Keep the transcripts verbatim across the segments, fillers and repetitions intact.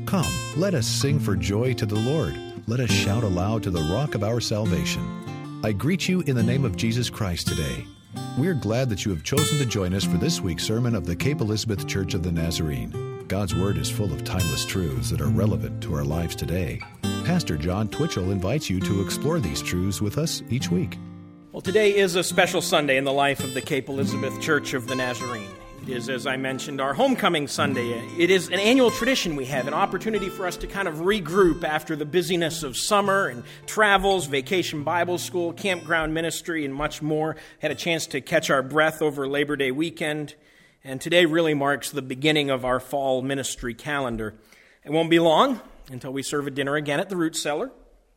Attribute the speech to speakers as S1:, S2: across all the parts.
S1: Come, let us sing for joy to the Lord. Let us shout aloud to the rock of our salvation. I greet you in the name of Jesus Christ today. We're glad that you have chosen to join us for this week's sermon of the Cape Elizabeth Church of the Nazarene. God's Word is full of timeless truths that are relevant to our lives today. Pastor John Twitchell invites you to explore these truths with us each week.
S2: Well, today is a special Sunday in the life of the Cape Elizabeth Church of the Nazarene. It is, as I mentioned, our homecoming Sunday. It is an annual tradition we have, an opportunity for us to kind of regroup after the busyness of summer and travels, vacation Bible school, campground ministry, and much more. Had a chance to catch our breath over Labor Day weekend, and today really marks the beginning of our fall ministry calendar. It won't be long until we serve a dinner again at the Root Cellar.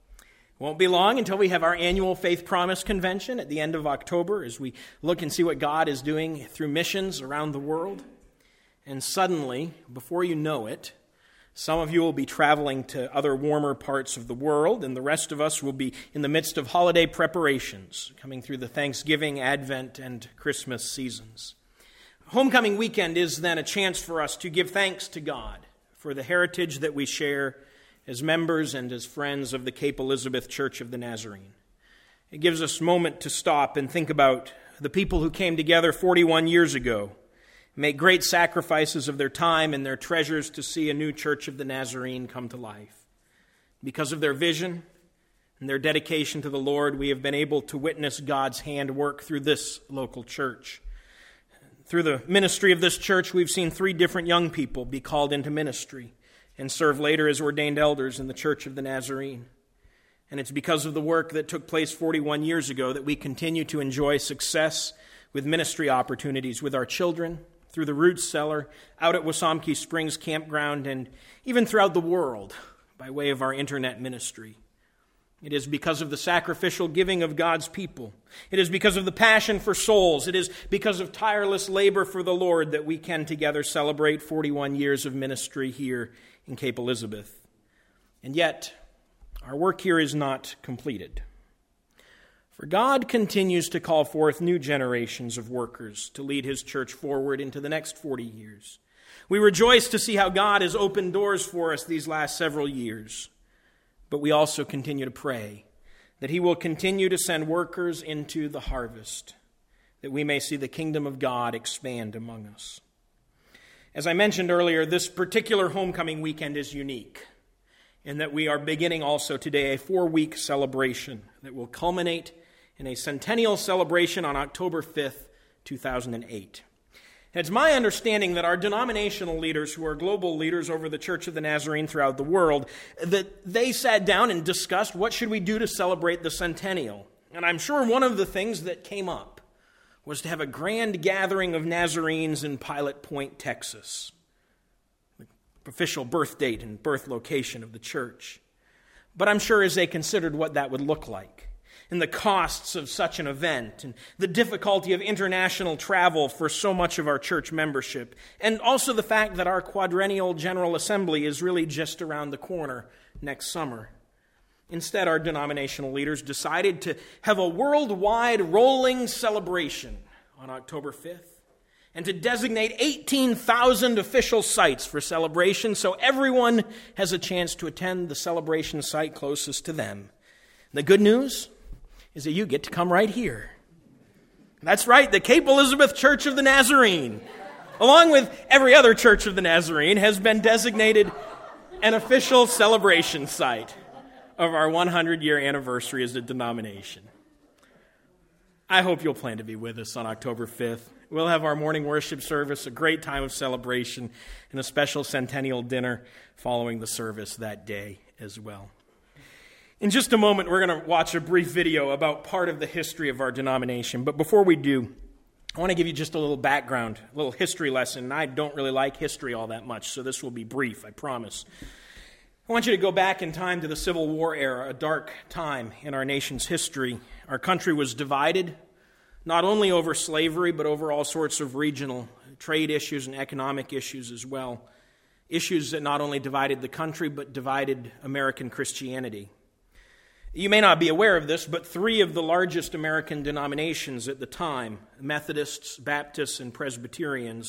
S2: It won't be long until we have our annual Faith Promise Convention at the end of October as we look and see what God is doing through missions around the world. And suddenly, before you know it, some of you will be traveling to other warmer parts of the world, and the rest of us will be in the midst of holiday preparations, coming through the Thanksgiving, Advent, and Christmas seasons. Homecoming weekend is then a chance for us to give thanks to God for the heritage that we share as members and as friends of the Cape Elizabeth Church of the Nazarene. It gives us a moment to stop and think about the people who came together forty-one years ago, make great sacrifices of their time and their treasures to see a new Church of the Nazarene come to life. Because of their vision and their dedication to the Lord, we have been able to witness God's hand work through this local church. Through the ministry of this church, we've seen three different young people be called into ministry and serve later as ordained elders in the Church of the Nazarene. And it's because of the work that took place forty-one years ago that we continue to enjoy success with ministry opportunities with our children, through the Root Cellar, out at Wasomkee Springs Campground, and even throughout the world by way of our internet ministry. It is because of the sacrificial giving of God's people. It is because of the passion for souls. It is because of tireless labor for the Lord that we can together celebrate forty-one years of ministry here in Cape Elizabeth. And yet, our work here is not completed. For God continues to call forth new generations of workers to lead His church forward into the next forty years. We rejoice to see how God has opened doors for us these last several years. But we also continue to pray that He will continue to send workers into the harvest, that we may see the kingdom of God expand among us. As I mentioned earlier, this particular homecoming weekend is unique in that we are beginning also today a four-week celebration that will culminate in a centennial celebration on October fifth, two thousand eight. It's my understanding that our denominational leaders, who are global leaders over the Church of the Nazarene throughout the world, that they sat down and discussed what should we do to celebrate the centennial. And I'm sure one of the things that came up was to have a grand gathering of Nazarenes in Pilot Point, Texas, the official birth date and birth location of the church. But I'm sure as they considered what that would look like, and the costs of such an event, and the difficulty of international travel for so much of our church membership, and also the fact that our quadrennial General Assembly is really just around the corner next summer. Instead, our denominational leaders decided to have a worldwide rolling celebration on October fifth, and to designate eighteen thousand official sites for celebration so everyone has a chance to attend the celebration site closest to them. The good news is that you get to come right here. That's right, the Cape Elizabeth Church of the Nazarene, along with every other Church of the Nazarene, has been designated an official celebration site of our hundred-year anniversary as a denomination. I hope you'll plan to be with us on October fifth. We'll have our morning worship service, a great time of celebration, and a special centennial dinner following the service that day as well. In just a moment, we're going to watch a brief video about part of the history of our denomination. But before we do, I want to give you just a little background, a little history lesson. I don't really like history all that much, so this will be brief, I promise. I want you to go back in time to the Civil War era, a dark time in our nation's history. Our country was divided, not only over slavery, but over all sorts of regional trade issues and economic issues as well. Issues that not only divided the country, but divided American Christianity. You may not be aware of this, but three of the largest American denominations at the time, Methodists, Baptists, and Presbyterians,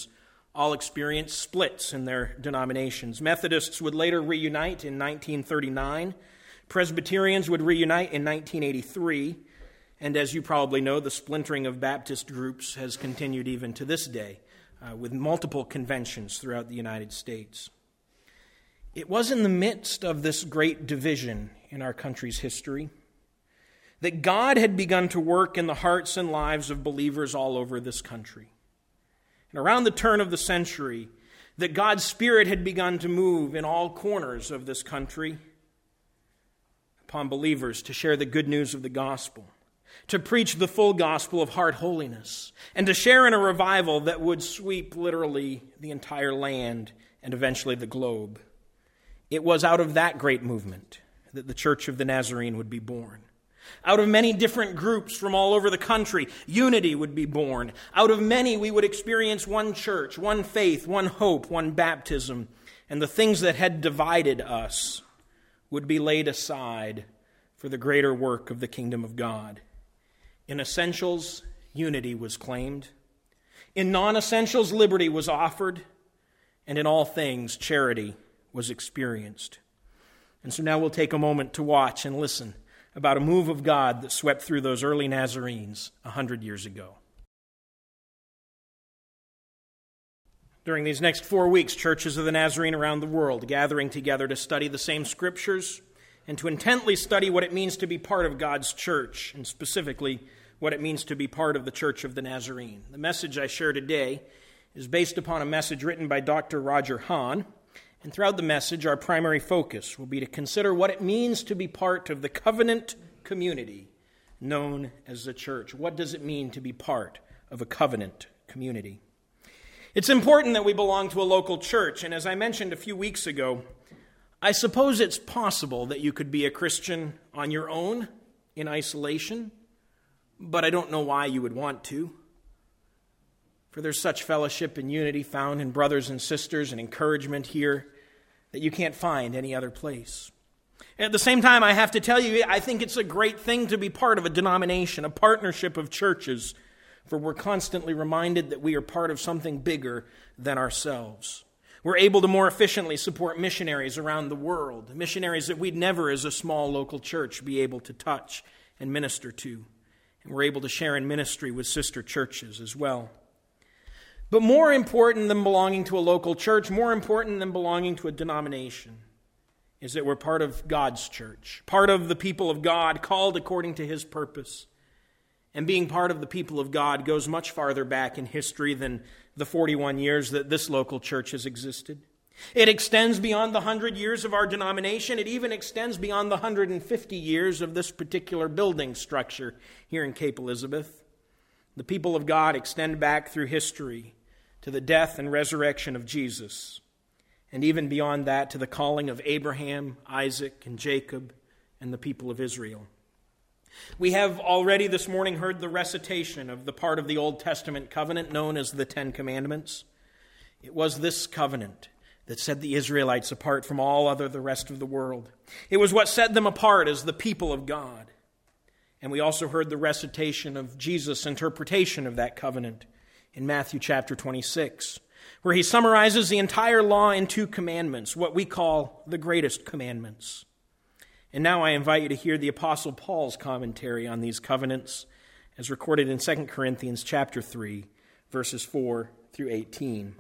S2: all experienced splits in their denominations. Methodists would later reunite in nineteen thirty-nine. Presbyterians would reunite in nineteen eighty-three. And as you probably know, the splintering of Baptist groups has continued even to this day, uh, with multiple conventions throughout the United States. It was in the midst of this great division in our country's history that God had begun to work in the hearts and lives of believers all over this country. And around the turn of the century, that God's Spirit had begun to move in all corners of this country upon believers to share the good news of the gospel, to preach the full gospel of heart holiness, and to share in a revival that would sweep literally the entire land and eventually the globe. It was out of that great movement that the Church of the Nazarene would be born. Out of many different groups from all over the country, unity would be born. Out of many, we would experience one church, one faith, one hope, one baptism, and the things that had divided us would be laid aside for the greater work of the kingdom of God. In essentials, unity was claimed. In non-essentials, liberty was offered. And in all things, charity was experienced. And so now we'll take a moment to watch and listen about a move of God that swept through those early Nazarenes a hundred years ago. During these next four weeks, churches of the Nazarene around the world gathering together to study the same scriptures and to intently study what it means to be part of God's church, and specifically what it means to be part of the Church of the Nazarene. The message I share today is based upon a message written by Doctor Roger Hahn. And throughout the message, our primary focus will be to consider what it means to be part of the covenant community known as the church. What does it mean to be part of a covenant community? It's important that we belong to a local church, and as I mentioned a few weeks ago, I suppose it's possible that you could be a Christian on your own in isolation, but I don't know why you would want to. For there's such fellowship and unity found in brothers and sisters and encouragement here that you can't find any other place. And at the same time, I have to tell you, I think it's a great thing to be part of a denomination, a partnership of churches, for we're constantly reminded that we are part of something bigger than ourselves. We're able to more efficiently support missionaries around the world, missionaries that we'd never, as a small local church, be able to touch and minister to. And we're able to share in ministry with sister churches as well. But more important than belonging to a local church, more important than belonging to a denomination, is that we're part of God's church, part of the people of God, called according to His purpose. And being part of the people of God goes much farther back in history than the forty-one years that this local church has existed. It extends beyond the hundred years of our denomination. It even extends beyond the one hundred fifty years of this particular building structure here in Cape Elizabeth. The people of God extend back through history to the death and resurrection of Jesus, and even beyond that to the calling of Abraham, Isaac, and Jacob, and the people of Israel. We have already this morning heard the recitation of the part of the Old Testament covenant known as the Ten Commandments. It was this covenant that set the Israelites apart from all other the rest of the world. It was what set them apart as the people of God. And we also heard the recitation of Jesus' interpretation of that covenant in Matthew chapter twenty-six, where he summarizes the entire law in two commandments, what we call the greatest commandments. And now I invite you to hear the Apostle Paul's commentary on these covenants as recorded in Second Corinthians chapter three, verses four through eighteen.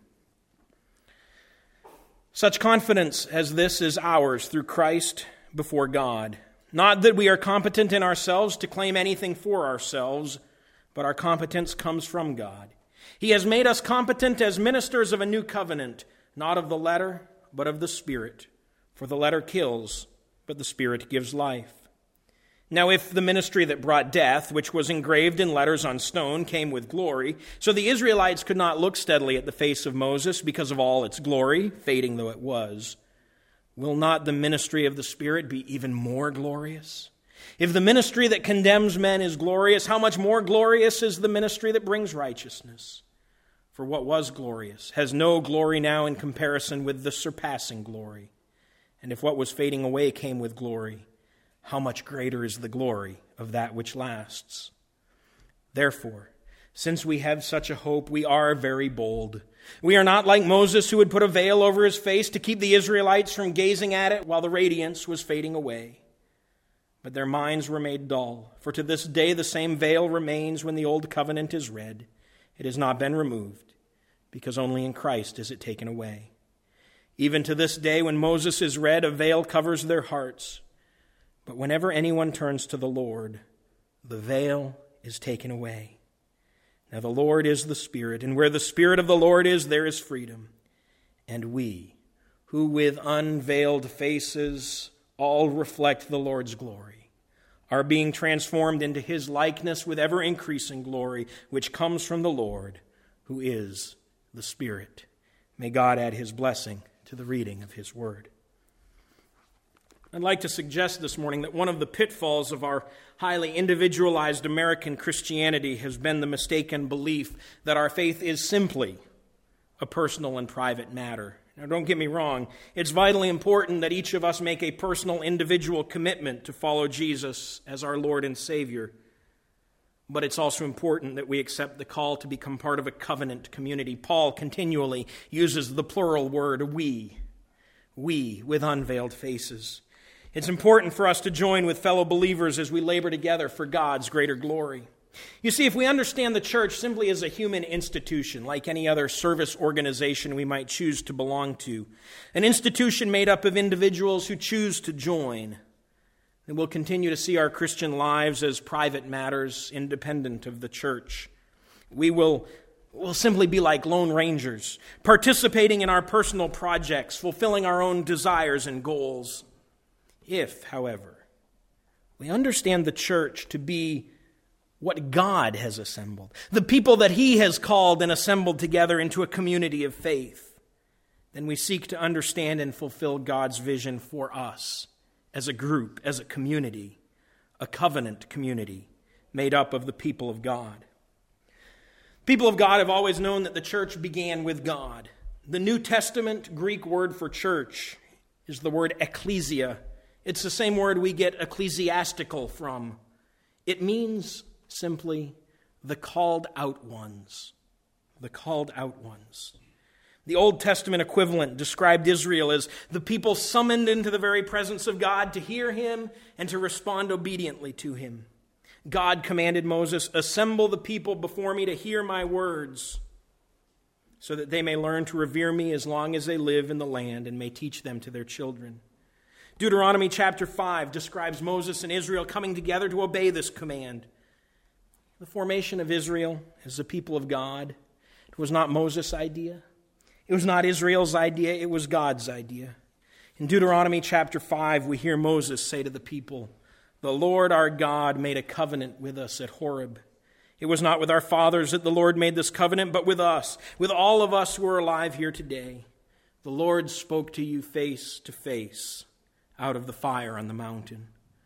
S2: Such confidence as this is ours through Christ before God. Not that we are competent in ourselves to claim anything for ourselves, but our competence comes from God. He has made us competent as ministers of a new covenant, not of the letter, but of the Spirit. For the letter kills, but the Spirit gives life. Now if the ministry that brought death, which was engraved in letters on stone, came with glory, so the Israelites could not look steadily at the face of Moses because of all its glory, fading though it was, will not the ministry of the Spirit be even more glorious? If the ministry that condemns men is glorious, how much more glorious is the ministry that brings righteousness? For what was glorious has no glory now in comparison with the surpassing glory. And if what was fading away came with glory, how much greater is the glory of that which lasts? Therefore, Since we have such a hope, we are very bold. We are not like Moses, who would put a veil over his face to keep the Israelites from gazing at it while the radiance was fading away. But their minds were made dull, for to this day the same veil remains when the old covenant is read. It has not been removed, because only in Christ is it taken away. Even to this day, when Moses is read, a veil covers their hearts. But whenever anyone turns to the Lord, the veil is taken away. Now the Lord is the Spirit, and where the Spirit of the Lord is, there is freedom. And we, who with unveiled faces all reflect the Lord's glory, are being transformed into his likeness with ever-increasing glory, which comes from the Lord, who is the Spirit. May God add his blessing to the reading of his word. I'd like to suggest this morning that one of the pitfalls of our highly individualized American Christianity has been the mistaken belief that our faith is simply a personal and private matter. Now, don't get me wrong. It's vitally important that each of us make a personal, individual commitment to follow Jesus as our Lord and Savior. But it's also important that we accept the call to become part of a covenant community. Paul continually uses the plural word we. We, with unveiled faces. It's important for us to join with fellow believers as we labor together for God's greater glory. You see, if we understand the church simply as a human institution, like any other service organization we might choose to belong to, an institution made up of individuals who choose to join, then we'll continue to see our Christian lives as private matters independent of the church. We will will simply be like lone rangers, participating in our personal projects, fulfilling our own desires and goals. If, however, we understand the church to be what God has assembled, the people that he has called and assembled together into a community of faith, then we seek to understand and fulfill God's vision for us as a group, as a community, a covenant community made up of the people of God. People of God have always known that the church began with God. The New Testament Greek word for church is the word ecclesia. It's the same word we get ecclesiastical from. It means simply the called out ones. The called out ones. The Old Testament equivalent described Israel as the people summoned into the very presence of God to hear him and to respond obediently to him. God commanded Moses, "Assemble the people before me to hear my words, so that they may learn to revere me as long as they live in the land and may teach them to their children." Deuteronomy chapter five describes Moses and Israel coming together to obey this command. The formation of Israel as the people of God, it was not Moses' idea. It was not Israel's idea. It was God's idea. In Deuteronomy chapter five, we hear Moses say to the people, "The Lord our God made a covenant with us at Horeb. It was not with our fathers that the Lord made this covenant, but with us, with all of us who are alive here today. The Lord spoke to you face to face out of the fire on the mountain."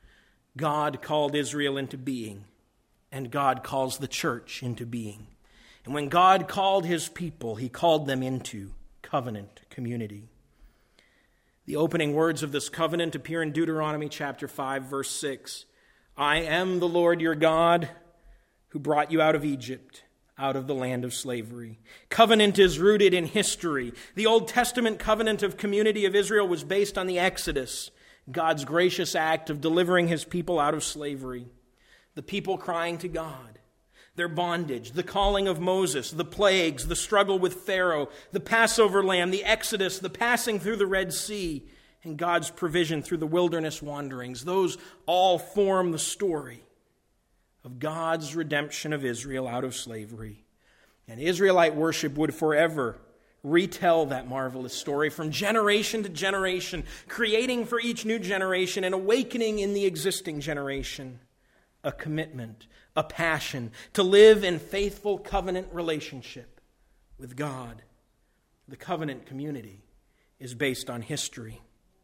S2: God called Israel into being, and God calls the church into being. And when God called his people, he called them into covenant community. The opening words of this covenant appear in Deuteronomy chapter five, verse six. "I am the Lord your God who brought you out of Egypt, out of the land of slavery." Covenant is rooted in history. The Old Testament covenant of community of Israel was based on the Exodus, God's gracious act of delivering his people out of slavery. The people crying to God, their bondage, the calling of Moses, the plagues, the struggle with Pharaoh, the Passover lamb, the Exodus, the passing through the Red Sea, and God's provision through the wilderness wanderings. Those all form the story of God's redemption of Israel out of slavery. And Israelite worship would forever retell that marvelous story from generation to generation, creating for each new generation and awakening in the existing generation a commitment, a passion to live in faithful covenant relationship with God. The covenant community is based on history.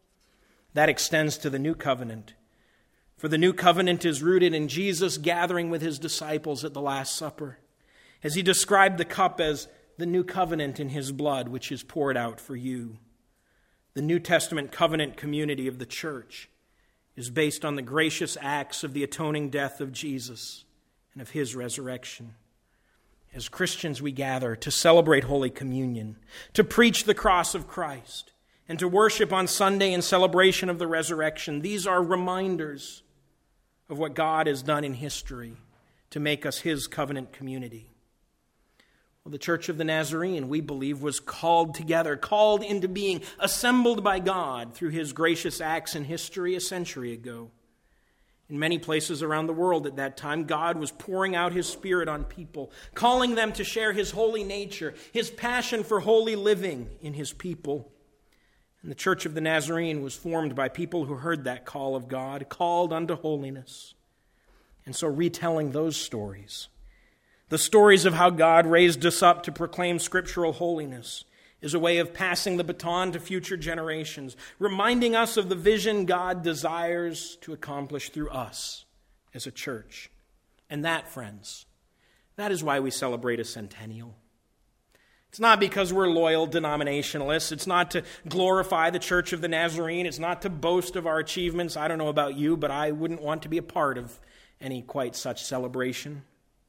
S2: That extends to the new covenant. For the new covenant is rooted in Jesus gathering with his disciples at the Last Supper, as he described the cup as the new covenant in his blood, which is poured out for you. The New Testament covenant community of the church is based on the gracious acts of the atoning death of Jesus and of his resurrection. As Christians, we gather to celebrate Holy Communion, to preach the cross of Christ, and to worship on Sunday in celebration of the resurrection. These are reminders of what God has done in history to make us His covenant community. Well, the Church of the Nazarene, we believe, was called together, called into being, assembled by God through His gracious acts in history a century ago. In many places around the world at that time, God was pouring out His Spirit on people, calling them to share His holy nature, His passion for holy living in His people. And the Church of the Nazarene was formed by people who heard that call of God, called unto holiness. And so retelling those stories, the stories of how God raised us up to proclaim scriptural holiness, is a way of passing the baton to future generations, reminding us of the vision God desires to accomplish through us as a church. And that, friends, that is why we celebrate a centennial. It's not because we're loyal denominationalists. It's not to glorify the Church of the Nazarene. It's not to boast of our achievements. I don't know about you, but I wouldn't want to be a part of any quite such celebration.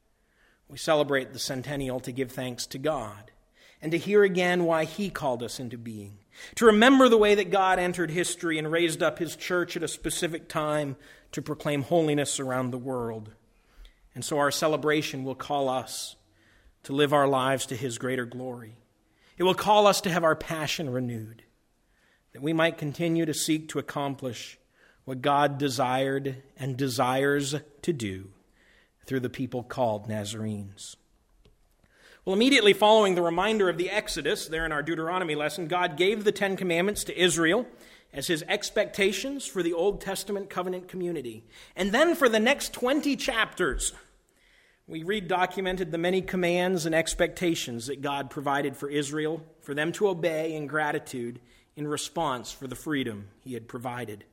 S2: We celebrate the centennial to give thanks to God, and to hear again why He called us into being. To remember the way that God entered history and raised up His church at a specific time to proclaim holiness around the world. And so our celebration will call us to live our lives to His greater glory. It will call us to have our passion renewed, that we might continue to seek to accomplish what God desired and desires to do through the people called Nazarenes. Well, immediately following the reminder of the Exodus, there in our Deuteronomy lesson, God gave the Ten Commandments to Israel as His expectations for the Old Testament covenant community. And then for the next twenty chapters, we read documented the many commands and expectations that God provided for Israel, for them to obey in gratitude in response for the freedom He had provided.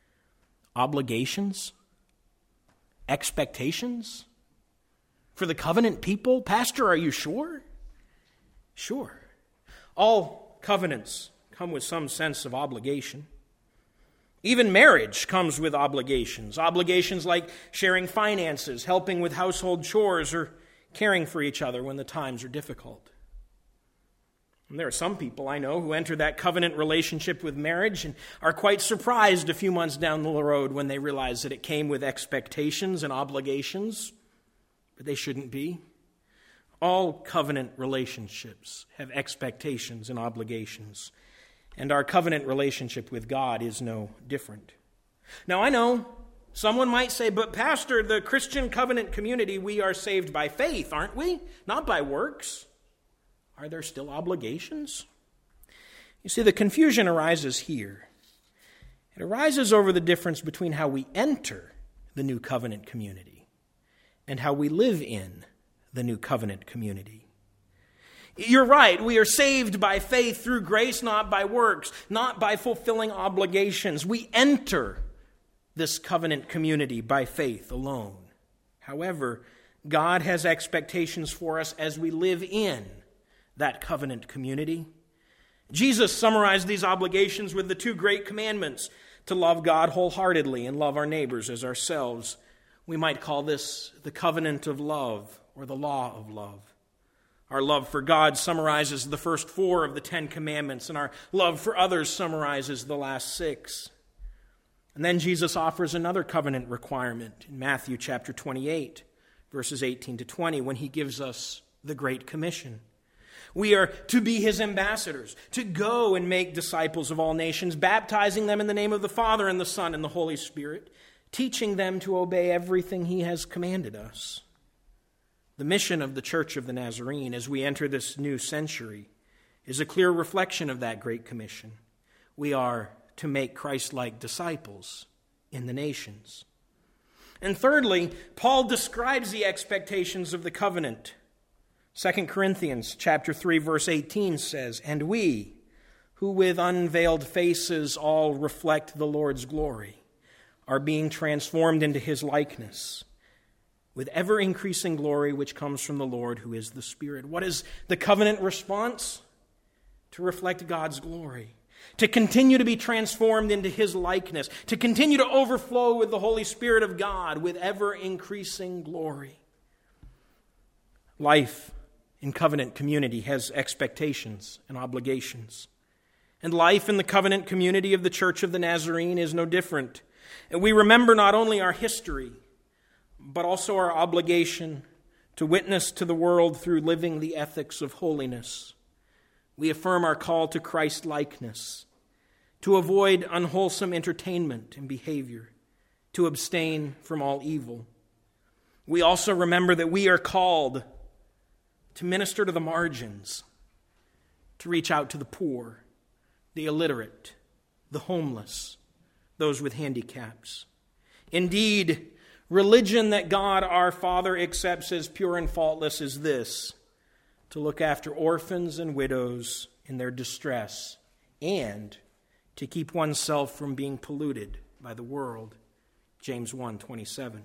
S2: Obligations? Expectations? For the covenant people? Pastor, are you sure? Sure. All covenants come with some sense of obligation. Even marriage comes with obligations. Obligations like sharing finances, helping with household chores, or caring for each other when the times are difficult. And there are some people I know who enter that covenant relationship with marriage and are quite surprised a few months down the road when they realize that it came with expectations and obligations. But they shouldn't be. All covenant relationships have expectations and obligations, and our covenant relationship with God is no different. Now, I know someone might say, but Pastor, the Christian covenant community, we are saved by faith, aren't we? Not by works. Are there still obligations? You see, the confusion arises here. It arises over the difference between how we enter the new covenant community and how we live in the new covenant community. You're right, we are saved by faith through grace, not by works, not by fulfilling obligations. We enter this covenant community by faith alone. However, God has expectations for us as we live in that covenant community. Jesus summarized these obligations with the two great commandments, to love God wholeheartedly and love our neighbors as ourselves. We might call this the covenant of love or the law of love. Our love for God summarizes the first four of the Ten Commandments, and our love for others summarizes the last six. And then Jesus offers another covenant requirement in Matthew chapter twenty-eight, verses eighteen to twenty, when He gives us the Great Commission. We are to be His ambassadors, to go and make disciples of all nations, baptizing them in the name of the Father and the Son and the Holy Spirit, teaching them to obey everything He has commanded us. The mission of the Church of the Nazarene as we enter this new century is a clear reflection of that Great Commission. We are to make Christ-like disciples in the nations. And thirdly, Paul describes the expectations of the covenant. Second Corinthians chapter three, verse eighteen says, "And we, who with unveiled faces all reflect the Lord's glory, are being transformed into His likeness, with ever-increasing glory which comes from the Lord, who is the Spirit." What is the covenant response? To reflect God's glory, to continue to be transformed into His likeness, to continue to overflow with the Holy Spirit of God with ever-increasing glory. Life in covenant community has expectations and obligations. And life in the covenant community of the Church of the Nazarene is no different. And we remember not only our history, but also our obligation to witness to the world through living the ethics of holiness. We affirm our call to Christ-likeness, to avoid unwholesome entertainment and behavior, to abstain from all evil. We also remember that we are called to minister to the margins, to reach out to the poor, the illiterate, the homeless, those with handicaps. Indeed, religion that God our Father accepts as pure and faultless is this: to look after orphans and widows in their distress and to keep oneself from being polluted by the world. James one twenty-seven.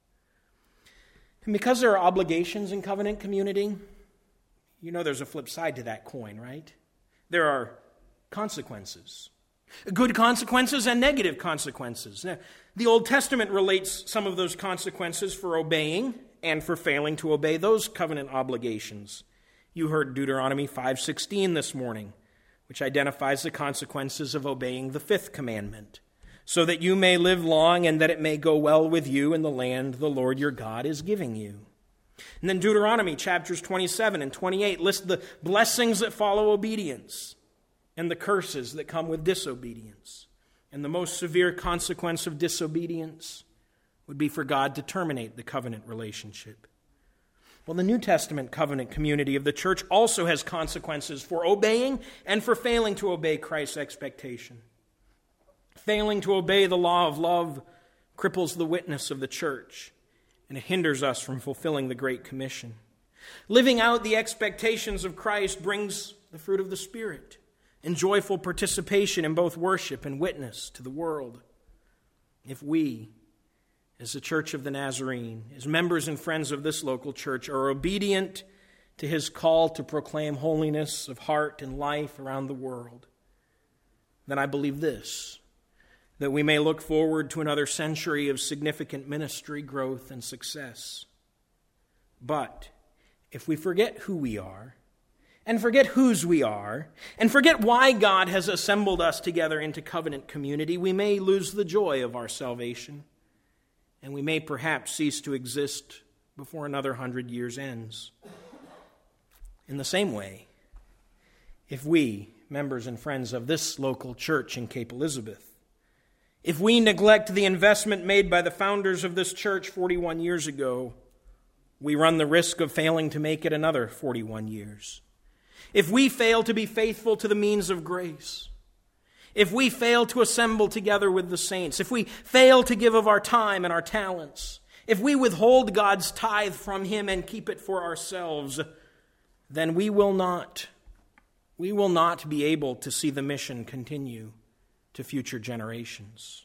S2: And because there are obligations in covenant community, you know there's a flip side to that coin, right? There are consequences. Good consequences and negative consequences. Now, the Old Testament relates some of those consequences for obeying and for failing to obey those covenant obligations. You heard Deuteronomy five sixteen this morning, which identifies the consequences of obeying the fifth commandment, so that you may live long and that it may go well with you in the land the Lord your God is giving you. And then Deuteronomy chapters twenty-seven and twenty-eight list the blessings that follow obedience and the curses that come with disobedience. And the most severe consequence of disobedience would be for God to terminate the covenant relationship. Well, the New Testament covenant community of the church also has consequences for obeying and for failing to obey Christ's expectation. Failing to obey the law of love cripples the witness of the church, and it hinders us from fulfilling the Great Commission. Living out the expectations of Christ brings the fruit of the Spirit and joyful participation in both worship and witness to the world. If we, as the Church of the Nazarene, as members and friends of this local church, are obedient to his call to proclaim holiness of heart and life around the world, then I believe this: that we may look forward to another century of significant ministry, growth, and success. But if we forget who we are, and forget whose we are, and forget why God has assembled us together into covenant community, we may lose the joy of our salvation, and we may perhaps cease to exist before another hundred years ends. In the same way, if we, members and friends of this local church in Cape Elizabeth, if we neglect the investment made by the founders of this church forty-one years ago, we run the risk of failing to make it another forty-one years. If we fail to be faithful to the means of grace, if we fail to assemble together with the saints, if we fail to give of our time and our talents, if we withhold God's tithe from him and keep it for ourselves, then we will not, we will not be able to see the mission continue to future generations.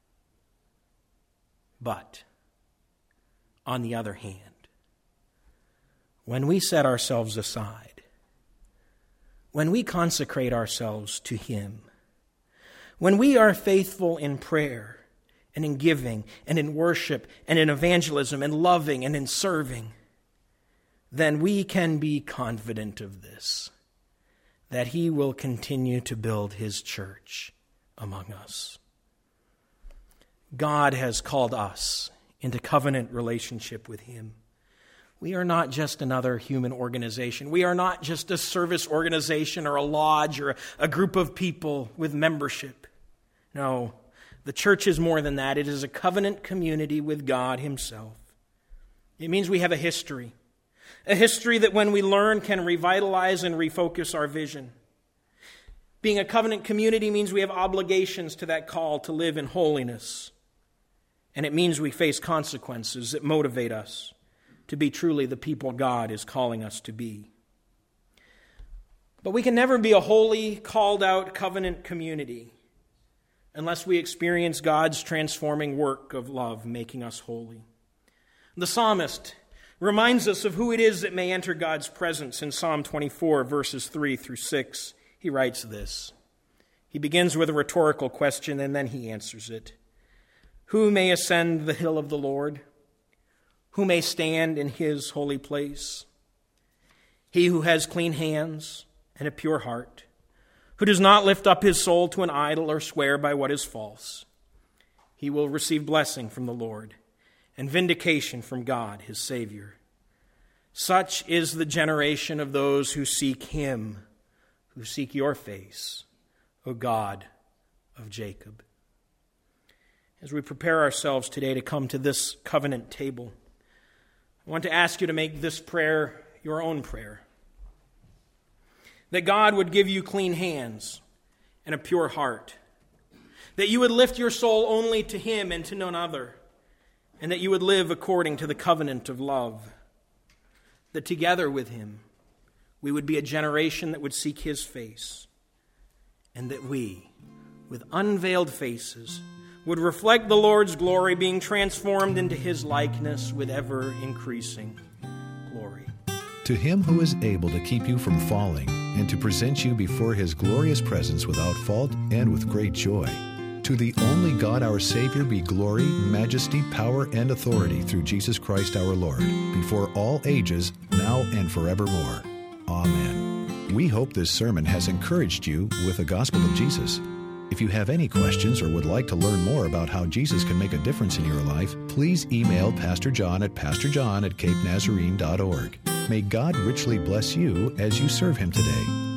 S2: But, on the other hand, when we set ourselves aside, when we consecrate ourselves to him, when we are faithful in prayer and in giving and in worship and in evangelism and loving and in serving, then we can be confident of this, that he will continue to build his church among us. God has called us into covenant relationship with him. We are not just another human organization. We are not just a service organization or a lodge or a group of people with membership. No, the church is more than that. It is a covenant community with God himself. It means we have a history, a history that when we learn can revitalize and refocus our vision. Being a covenant community means we have obligations to that call to live in holiness. And it means we face consequences that motivate us to be truly the people God is calling us to be. But we can never be a holy, called-out covenant community unless we experience God's transforming work of love, making us holy. The psalmist reminds us of who it is that may enter God's presence in Psalm twenty-four, verses three through six. He writes this. He begins with a rhetorical question, and then he answers it. Who may ascend the hill of the Lord? Who may stand in his holy place? He who has clean hands and a pure heart, who does not lift up his soul to an idol or swear by what is false, he will receive blessing from the Lord and vindication from God, his Savior. Such is the generation of those who seek him, who seek your face, O God of Jacob. As we prepare ourselves today to come to this covenant table, I want to ask you to make this prayer your own prayer. That God would give you clean hands and a pure heart. That you would lift your soul only to him and to none other. And that you would live according to the covenant of love. That together with him, we would be a generation that would seek his face. And that we, with unveiled faces, would reflect the Lord's glory, being transformed into his likeness with ever-increasing glory.
S1: To him who is able to keep you from falling and to present you before his glorious presence without fault and with great joy, to the only God our Savior be glory, majesty, power, and authority through Jesus Christ our Lord, before all ages, now and forevermore. Amen. We hope this sermon has encouraged you with the gospel of Jesus. If you have any questions or would like to learn more about how Jesus can make a difference in your life, please email Pastor John at pastor john at cape nazarene dot org. May God richly bless you as you serve him today.